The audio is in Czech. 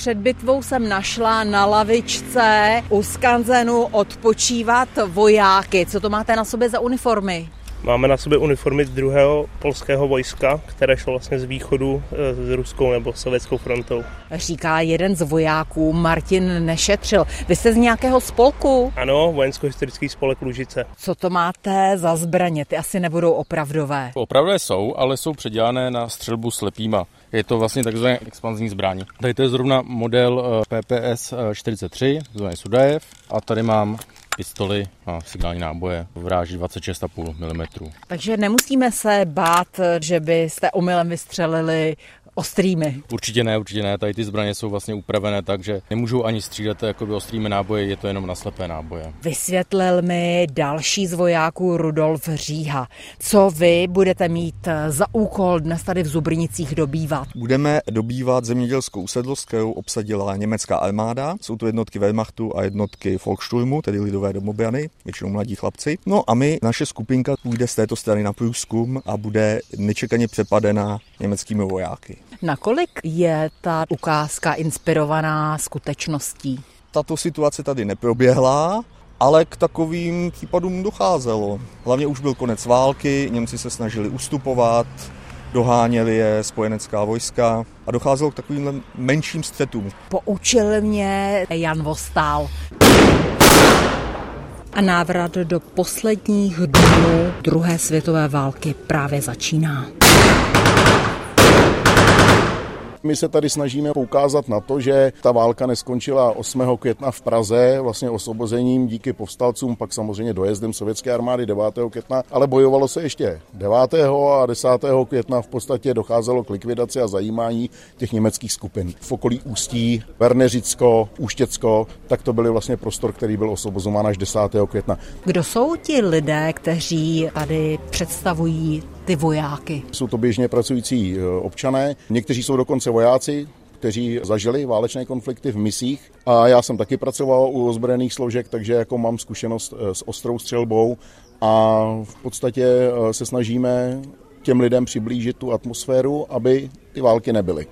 Před bitvou jsem našla na lavičce u skanzenu odpočívat vojáky. Co to máte na sobě za uniformy? Máme na sobě uniformy z 2. polského vojska, které šlo vlastně z východu s ruskou nebo sovětskou frontou. Říká jeden z vojáků, Martin Nešetřil. Vy jste z nějakého spolku? Ano, vojensko-historický spolek Lužice. Co to máte za zbraně? Ty asi nebudou opravdové. Opravdové jsou, ale jsou předělané na střelbu slepýma. Je to vlastně takzvané expanzní zbraň. Tady to je zrovna model PPS 43, takzvaný Sudajev. A tady mám pistoli a signální náboje v ráži 26,5 mm. Takže nemusíme se bát, že byste omylem vystřelili ostrými. Určitě ne. Tady ty zbraně jsou vlastně upravené tak, že nemůžou ani střílet jakoby ostrými náboje, je to jenom na slepé náboje. Vysvětlil mi další z vojáků Rudolf Říha. Co vy budete mít za úkol dnes tady v Zubrnicích dobývat? Budeme dobývat zemědělskou usedlost, kterou obsadila německá armáda. Jsou to jednotky Wehrmachtu a jednotky Volkssturmu, tedy lidové domobrany, většinou mladí chlapci. No a naše skupinka půjde z této strany na průzkum a bude nečekaně přepadena německými vojáky. Nakolik je ta ukázka inspirovaná skutečností? Tato situace tady neproběhla, ale k takovým případům docházelo. Hlavně už byl konec války, Němci se snažili ustupovat, doháněli je spojenecká vojska a docházelo k takovým menším střetům. Poučil mě Jan Vostál. A návrat do posledních dnů druhé světové války právě začíná. My se tady snažíme poukázat na to, že ta válka neskončila 8. května v Praze, vlastně osvobozením díky povstalcům, pak samozřejmě dojezdem sovětské armády 9. května, ale bojovalo se ještě 9. a 10. května v podstatě docházelo k likvidaci a zajímání těch německých skupin. V okolí Ústí, Verneřicko, Úštěcko, tak to byly vlastně prostor, který byl osvobozován až 10. května. Kdo jsou ti lidé, kteří tady představují ty vojáky? Jsou to běžně pracující občané, někteří jsou dokonce vojáci, kteří zažili válečné konflikty v misích a já jsem taky pracoval u ozbrojených složek, takže jako mám zkušenost s ostrou střelbou a v podstatě se snažíme těm lidem přiblížit tu atmosféru, aby ty války nebyly.